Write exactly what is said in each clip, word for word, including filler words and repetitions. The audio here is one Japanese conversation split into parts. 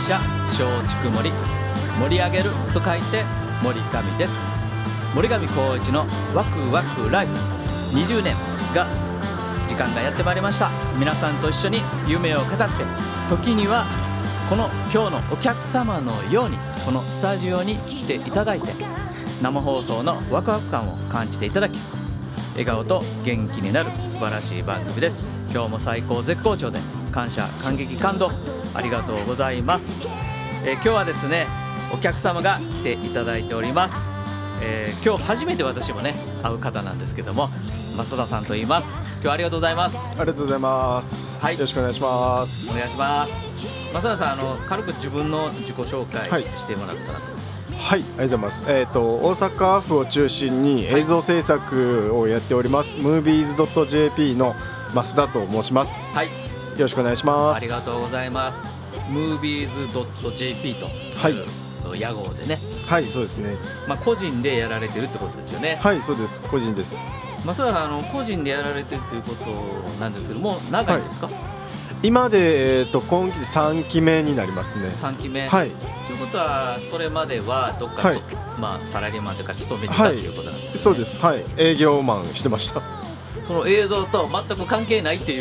社松竹森、盛り上げると書いて森上です。森上光一のワクワクライフにじゅうねんが時間がやってまいりました。皆さんと一緒に夢を語って、時にはこの今日のお客様のようにこのスタジオに来ていただいて、生放送のワクワク感を感じていただき、笑顔と元気になる素晴らしい番組です。今日も最高絶好調で感謝感激感動ありがとうございます。えー、今日はですねお客様が来ていただいております。えー、今日初めて私もね会う方なんですけども、増田さんと言います。今日はありがとうございます。 ありがとうございます、はい、よろしくお願いします。 お願いします。増田さん、あの軽く自分の自己紹介してもらったらと思います。 はい、ありがとうございます。えーと、大阪府を中心に映像制作をやっております、はい、ムービーズドットジェーピー の増田と申します。はい、よろしくお願いします。 ありがとうございます。ムービーズドットジェーピー という屋号でね。 はい、そうですね。 まあ、個人でやられてるってことですよね。 はい、そうです。個人です。 まあ、それはあの個人でやられてるということなんですけども、長いですか？はい、 今で、えー、と今期でさんきめになりますね。 さんきめ、 はい、 ということはそれまではどっか、はい、まあ、サラリーマンというか勤めてたということなんですね。はい、 そうです。はい、営業マンしてました。 その映像と全く関係ないっていう、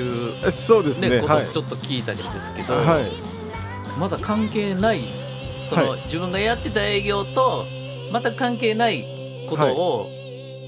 ね、 そうですね、 ことをちょっと聞いたりですけど、 はい、 まだ関係ないその、はい、自分がやってた営業と全く関係ないことを、はい、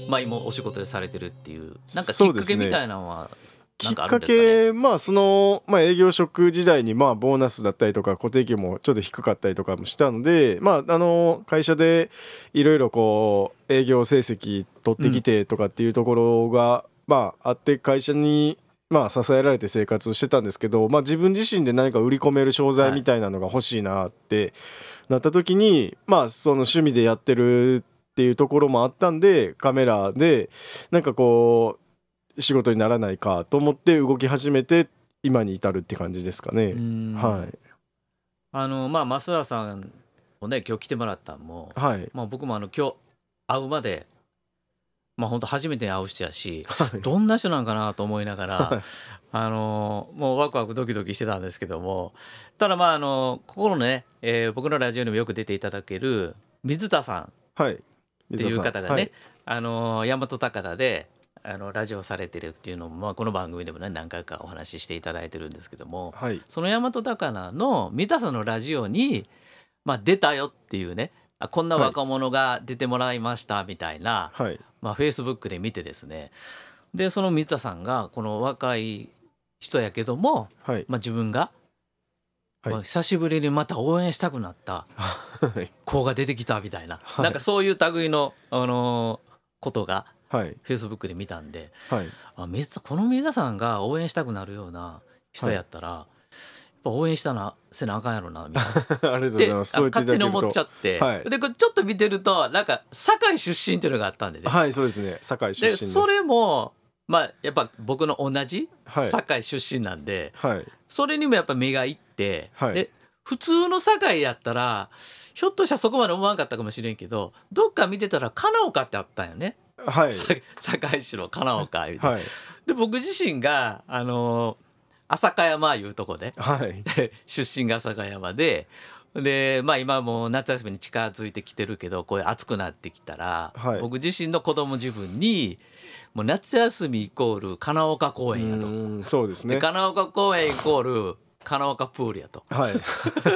まあ、今お仕事でされてるっていう、なんかきっかけみたいなのはなんかあるんですかね。 きっかけ、まあそのまあ、営業職時代にまあボーナスだったりとか固定給もちょっと低かったりとかもしたので、まあ、あの会社でいろいろこう営業成績取ってきてとかっていうところが、うん、まあ、あって会社にまあ支えられて生活をしてたんですけど、まあ、自分自身で何か売り込める商材みたいなのが欲しいなってなった時に、まあその趣味でやってるっていうところもあったんで、カメラでなんかこう仕事にならないかと思って動き始めて今に至るって感じですかね。はい、 あのまあ増田さんをね今日来てもらったのも、はい、まあ、僕もあの今日会うまでまあ本当初めて会う人やし、はい、どんな人なんかなと思いながら、はい、あのもうワクワクドキドキしてたんですけども、ただまああのここのね、えー、僕のラジオにもよく出ていただける水田さんっていう方がね、はい、あの大和高田であのラジオされてるっていうのも、まあ、この番組でもね何回かお話ししていただいてるんですけども、はい、その大和高田の水田さんのラジオに、まあ、出たよっていうね、こんな若者が出てもらいましたみたいな、はい、まあ、Facebook で見てですね、でその水田さんがこの若い人やけども、はい、まあ、自分が、はい、まあ、久しぶりにまた応援したくなった子が出てきたみたいな、はい、なんかそういう類の、あのー、ことがはい、Facebook で見たんで、はい、あ水田この水田さんが応援したくなるような人やったら、はい、やっぱ応援したなせなあかんやろなみたいなありがとうございます。そう言っていただけると勝手に思っちゃって、はい、でこれちょっと見てるとなんか堺出身っていうのがあったんでね。 はい、そうですね、堺出身です。 でそれもまあやっぱ僕の同じ堺出身なんで、はい、それにもやっぱ目がいって、はい、で普通の堺やったらひょっとしたらそこまで思わんかったかもしれんけど、どっか見てたら金岡ってあったんよね。はい、堺市の金岡みたいな、はい、で僕自身があの朝霞山いうとこで、はい、出身が朝霞山で、で、まあ、今もう夏休みに近づいてきてるけどこういう暑くなってきたら、はい、僕自身の子供自分にもう夏休みイコール金岡公園やと。うん、そうですね、で金岡公園イコール金岡プールやと、はい、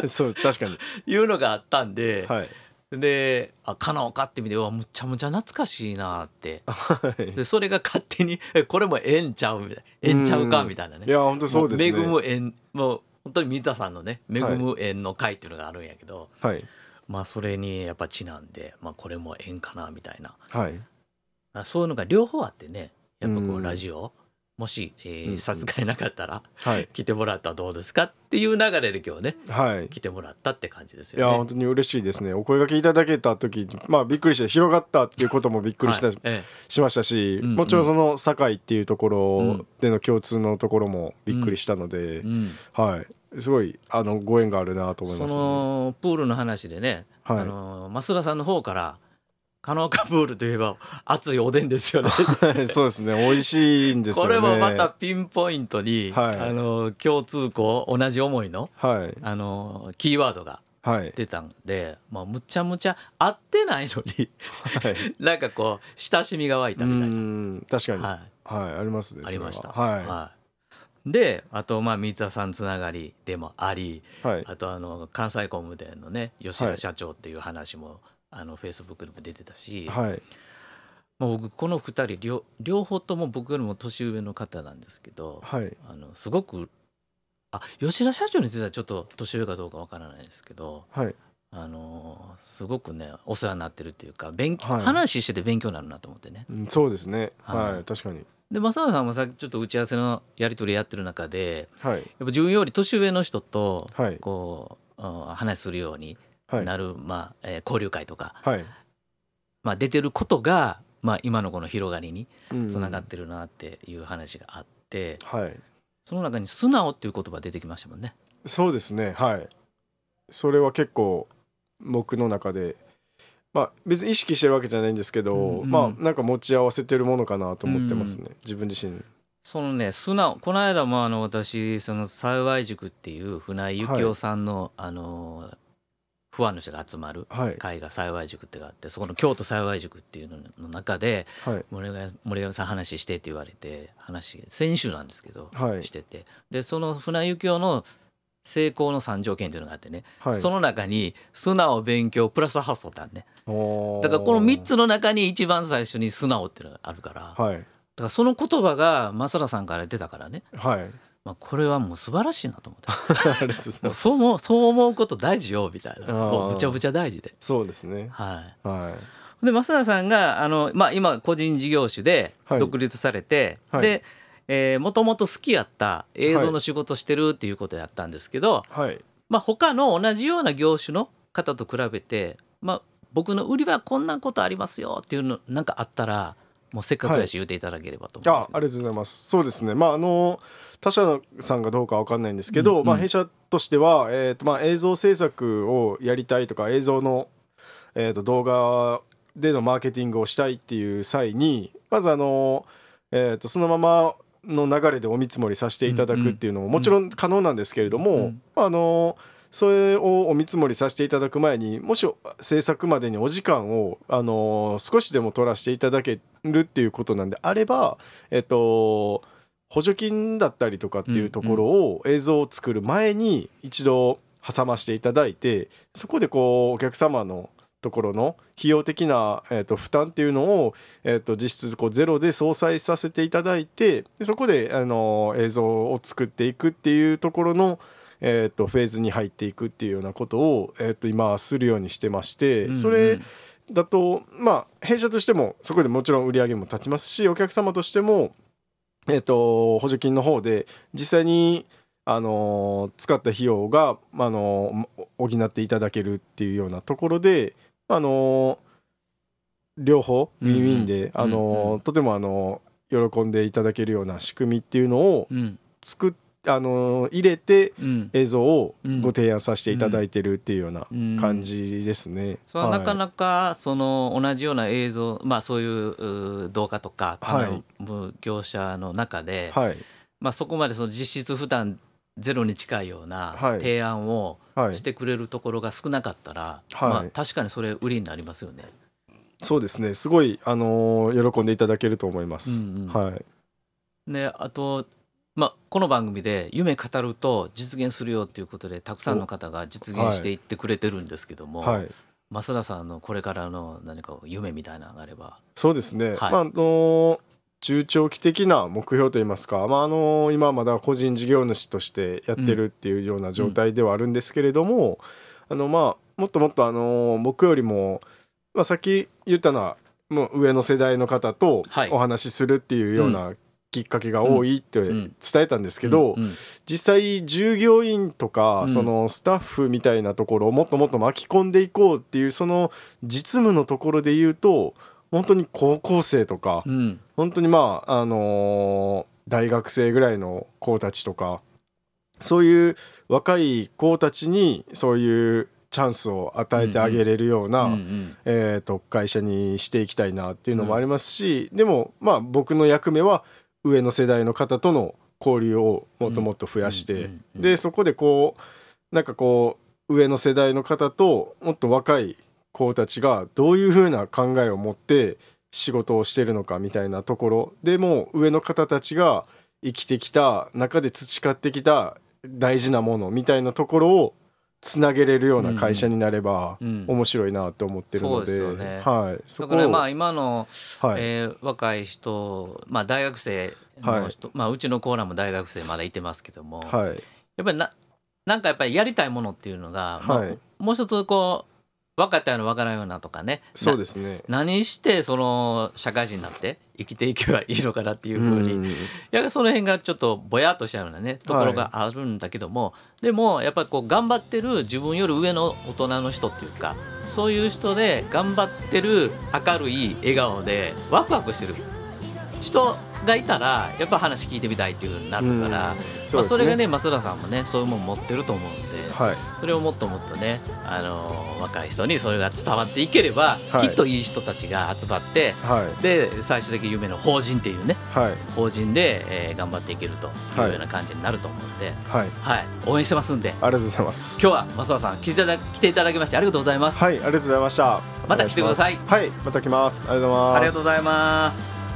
そう確かにいうのがあったんで、はい、であ金岡って見てわむちゃむちゃ懐かしいなって、はい、でそれが勝手にこれもええんちゃうみたいな、ええんちゃうかみたいなね。 いや本当そうですね。 恵む縁もう本当に水田さんのね恵む縁の会っていうのがあるんやけど、はい、まあそれにやっぱちなんで、まあ、これも縁かなみたいな、はい、そういうのが両方あってね、やっぱこうラジオもし、えー、さすがになかったら、はい、来てもらったらどうですかっていう流れで今日ね、はい、来てもらったって感じですよね。 いや本当に嬉しいですね。お声掛けいただけた時、まあ、びっくりして広がったっていうこともびっくりした、はい、ええ、しましたし、うんうん、もちろんその堺っていうところでの共通のところもびっくりしたので、うんうん、はい、すごいあのご縁があるなと思いますね。 そのプールの話でね、はい、あの増田さんの方からカノカプールといえば熱いおでんですよねそうですね、美味しいんですよね。 これもまたピンポイントに、はい、あの共通項同じ思いの、はい、あのキーワードが出たんで、はい、まあ、むちゃむちゃ合ってないのに、はい、なんかこう親しみが湧いたみたいな。うん確かに、はいはい、ありますね。 ありました、 はいはい、であとまあ水田さんつながりでもあり、はい、あとあの関西工務店のね吉田社長っていう話も、はい、あのフェイスブックでも出てたし、はい、まあ、僕このふたり 両, 両方とも僕よりも年上の方なんですけど、はい、あのすごくあ吉田社長についてはちょっと年上かどうかわからないですけど、はい、あのすごくねお世話になってるっていうか勉強、はい、話してて勉強になるなと思ってね、 うん、そうですね、はいはい、確かに。 で正田さんもさっきちょっと打ち合わせのやり取りやってる中で、はい、やっぱ自分より年上の人とこう、はい、話するようになる、はい、まあえー、交流会とか、はい、まあ、出てることが、まあ、今のこの広がりにつながってるなっていう話があって、うんはい、その中に素直っていう言葉出てきましたもんね。 そうですね、はい、それは結構僕の中で、まあ、別に意識してるわけじゃないんですけど、うんうん、まあなんか持ち合わせてるものかなと思ってますね、うん、自分自身。 そのね素直この間もあの私その幸塾っていう船井幸雄さんの、はい、あのファンの人が集まる会が幸塾ってがあって、そこの京都幸塾っていうのの中で、はい、森上、森上さん話してって言われて話先週なんですけど、はい、しててでその船井幸雄の成功のさん条件というのがあってね、はい、その中に素直勉強プラス発想ってあるね。だからこのみっつの中に一番最初に素直っていうのがあるから、はい、だからその言葉が正田さんから出たからね、はい、まあ、これはもう素晴らしいなと思ってありがとうございます。そう思う、そう思うこと大事よみたいな、もうぶちゃぶちゃ大事で。 そうですね、 はいはい、で正田さんがあの、まあ、今個人事業主で独立されて、はい、でもともと好きやった映像の仕事してるっていうことやったんですけど、はい、まあ、他の同じような業種の方と比べて、まあ、僕の売りはこんなことありますよっていうのなんかあったらもうせっかくやし言っていただければと思います、 ね、はい、あ, ありがとうございます。そうですね、まあ、あの他社さんがどうか分かんないんですけど、うんうん、まあ、弊社としては、えーとまあ、映像制作をやりたいとか映像の、えーと動画でのマーケティングをしたいっていう際にまずあの、えーとそのままの流れでお見積もりさせていただくっていうのももちろん可能なんですけれども、うんうん、あのそれをお見積もりさせていただく前にもし制作までにお時間をあの少しでも取らせていただけるっていうことなんであれば、えっと補助金だったりとかっていうところを映像を作る前に一度挟ましていただいて、そこでこうお客様のところの費用的な、えー、と負担っていうのを、えー、と実質こうゼロで相殺させていただいて、でそこで、あのー、映像を作っていくっていうところの、えー、とフェーズに入っていくっていうようなことを、えー、と今するようにしてまして、うんうん、それだとまあ弊社としてもそこでもちろん売り上げも立ちますし、お客様としても、えー、と補助金の方で実際にあのー、使った費用が、あのー、補っていただけるっていうようなところで、あのー、両方ウィンウィンで、うんうん、あのーうんうん、とても、あのー、喜んでいただけるような仕組みっていうのを作っ、うん、あのー、入れて映像をご提案させていただいてるっていうような感じですね、うんうん、 それはなかなかその同じような映像、まあ、そういう動画とか頼む業者の中で、はい、まあ、そこまでその実質負担ゼロに近いような提案をしてくれるところが少なかったら、はい、まあ、確かにそれ売りになりますよね。 そうですね、すごい、あのー、喜んでいただけると思います、うんうん、はい。 であと、まあ、この番組で夢語ると実現するよっていうことでたくさんの方が実現していってくれてるんですけども、はい、増田さんのこれからの何か夢みたいなのがあれば。 そうですね、はい、まああのー中長期的な目標といいますか、まあ、あの今まだ個人事業主としてやってるっていうような状態ではあるんですけれども、うん、あのまあもっともっとあの僕よりも、まあ、さっき言ったのはもう上の世代の方とお話しするっていうようなきっかけが多いって伝えたんですけど、実際従業員とかそのスタッフみたいなところをもっともっと巻き込んでいこうっていうその実務のところで言うと本当に高校生とか、うん、本当にまああのー、大学生ぐらいの子たちとかそういう若い子たちにそういうチチャンスを与えてあげれるような、うんうんえー、と会社にしていきたいなっていうのもありますし、うん、でもまあ僕の役目は上の世代の方との交流をもっともっと増やして、うんうんうんうん、でそこでこうなんかこう上の世代の方ともっと若い子たちがどういう風な考えを持って仕事をしてるのかみたいなところでも上の方たちが生きてきた中で培ってきた大事なものみたいなところをつなげれるような会社になれば面白いなと思ってるので、 そうですよね、 はい、 そこだからまあ今の、はいえー、若い人、まあ、大学生の人、はいまあ、うちのコーナーも大学生まだいてますけども、はい、やっぱり な, なんかやっぱりやりたいものっていうのが、まあはい、もう一つこう分かったような分からんようなとかね、 そうですね、 何してその社会人になって生きていけばいいのかなっていうふうに、うん、いやその辺がちょっとぼやっとしちゃうようなねところがあるんだけども、はい、でもやっぱりこう頑張ってる自分より上の大人の人っていうかそういう人で頑張ってる明るい笑顔でワクワクしてる人がいたらやっぱ話聞いてみたいっていう風になるから、うん そ, まあ、それがね増田さんもねそういうもん持ってると思うんで、はい、それをもっともっとね、あのー、若い人にそれが伝わっていければ、はい、きっといい人たちが集まって、はい、で最終的に夢の法人っていうね、はい、法人で、えー、頑張っていけるというような感じになると思うんで、はいはい、応援してますんで、 ありがとうございます。 今日は増田さん来ていただ、来ていただきましてありがとうございます。 はい、ありがとうございました。 また来てください。 はい、また来ます。ありがとうございます。 ありがとうございます。